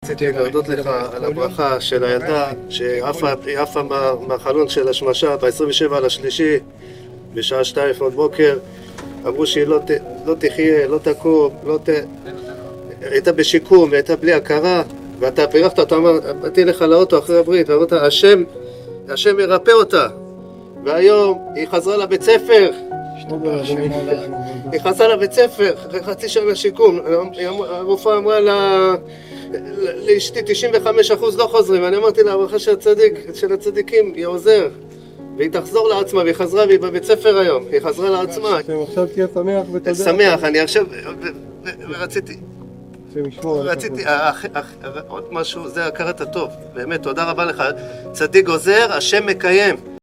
רציתי להודות לך על הברכה של הילדה שעפה מהחלון של השמשה ב-27/3 בשעה 2 לפנות בוקר. אמרו שהיא לא תחיה, לא תקום, הייתה בשיקום, הייתה בלי הכרה, ואתה פירחת אותה, באתי לך לאוטו אחרי הברית, ואמרת, השם ירפא אותה. והיום היא חזרה לבית ספר. היא חזרה לבית ספר, אחרי חצי שנה שיקום. הרופאה אמרה לאשתי 95% לא חוזרים, ואני אמרתי לה, הברכה של הצדיקים, היא עוזר. והיא תחזור לעצמה, והיא חזרה, והיא בבית ספר היום, היא חזרה לעצמה. עכשיו תהיה שמח ותודה. שמח, אני עכשיו, ורציתי, עוד משהו, זה הכרת הטוב. באמת, תודה רבה לך. צדיק עוזר, השם מקיים.